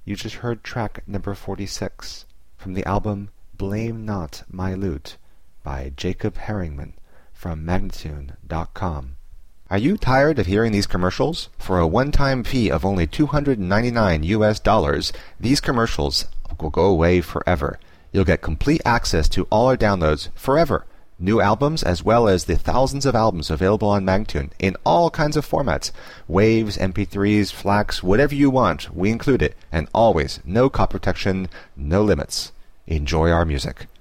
You just heard track number 46 from the album Blame Not My Lute by Jacob Herringman from Magnatune.com. Are you tired of hearing these commercials? For a one-time fee of only $299, these commercials will go away forever. You'll get complete access to all our downloads forever. New albums as well as the thousands of albums available on Magnatune in all kinds of formats. Waves, MP3s, FLACs, whatever you want, we include it. And always, no copy protection, no limits. Enjoy our music.